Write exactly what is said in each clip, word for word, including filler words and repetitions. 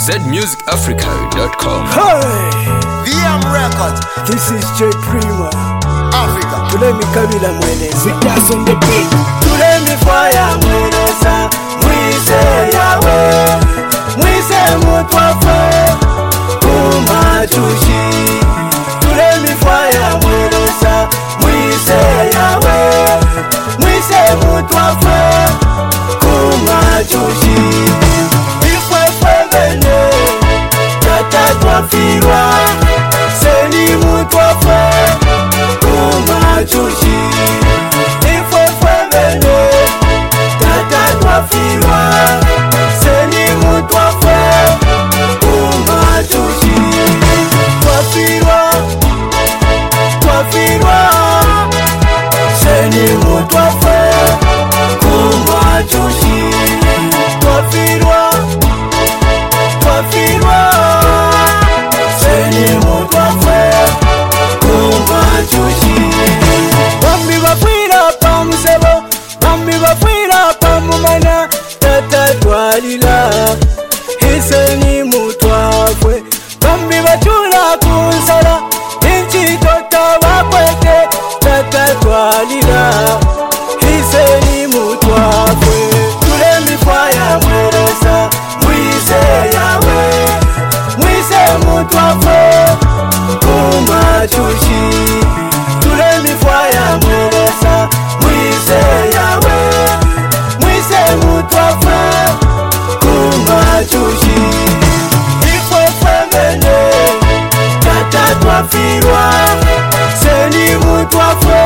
z music africa dot com. Hey! V M Records. This is J Prima. Africa. Tulemi kabila mweneza. With us on the beat. Tulemi fire mweneza. Mwise yawe. Mwise mutwafe. Kumachushi. Tulemi fire mweneza. Mwise yawe. Mwise mutwafe. Kumachushi. Twafirwa seni mutwafe kumachushi ifwefe bene tata twafirwa seni mutwafe kumachushi twafirwa twafirwa seni mutwafe kumachushi twafirwa twafirwa Bambi bafwira pa musebo, bambi bafwira pa mumana, tata twalila, hiseni mutwafwe. Bambi bachula kunsala, inchi tota wakwete, tata twalila, hiseni mutwafwe. Tulemi faya mweresa, mwise yawe, mwise mutwafwe. Kumachushi tulemi fire mweresa mwise yawe mwise mutwafe kumachushi ifwefe mene tata twafirwa seni mutwafe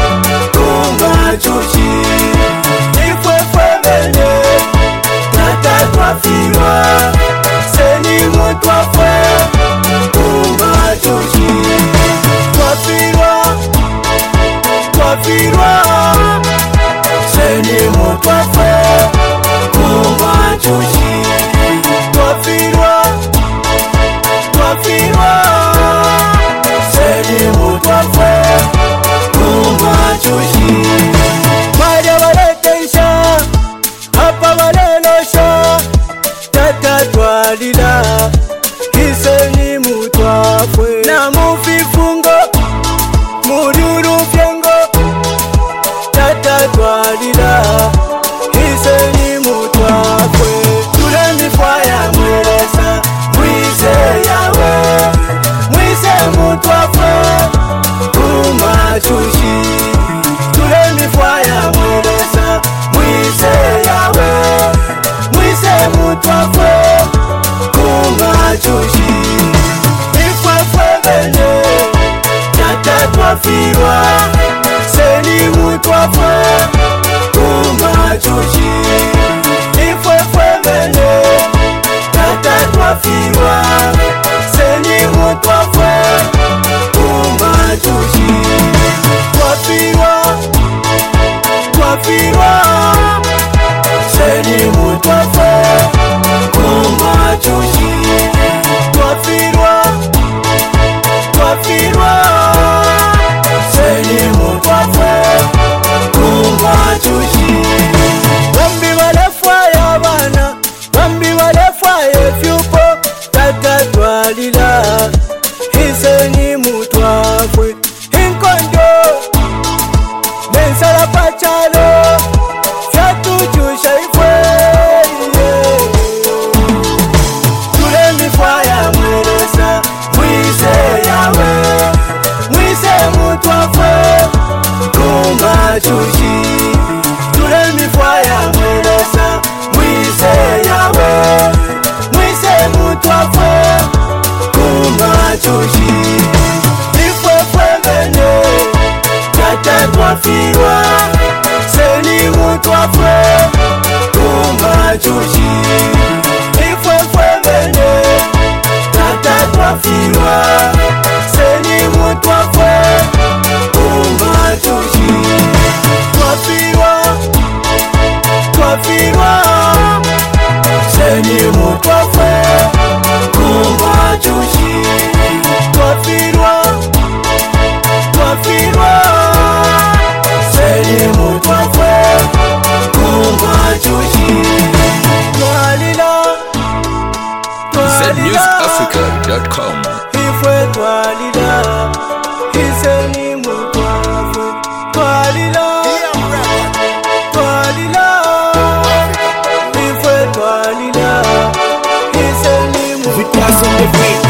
kumachushi ifwefe mene tata twafirwa seni mutwafe kumachushi twafirwa twafirwa seni mutwafe kumachushi twafirwa twafirwa seni mutwafe kumachushi maja waletensha hapa walelosha tata twalila hiseni mutwafe na mufifungo mururu fyengo tata twalila hiseni mutwafe tulemi faya mweresa mwise yawe mwise mutwafe kumachushi tulemi faya mweresa mwise yawe mwise mutwafe kumachushi ifwefe bene tata twafirwa seni mutwafe kumachushi ifwefe bene tata twafirwa seni mutwafe kumachushi twafirwa twafirwa seni mutwafe kumachushi twafirwa twafirwa seni mutwafe kumachushi bambi balefwa yabana bambi balefwa efyupo tata twalila hiseni mutwafe inkondo nensala pachalo fyatuchusha ifwe tulemi faya mweresa mwise yawe mwise mutwafe kumachushi tulemi faya mweresa mwise yawe mwise mutwafe kumachushi ifwefe bene tata twafirwa seni mutwafe kumachushi ifwefe bene tata twafirwa seni mutwafe kumachushi twafirwa twafirwa seni mutwafe kumachushi dot com. Ifwe twalila, iseni mutwafu. Twalila, B M Records. twalila, ifwe twalila, iseni mutwafu.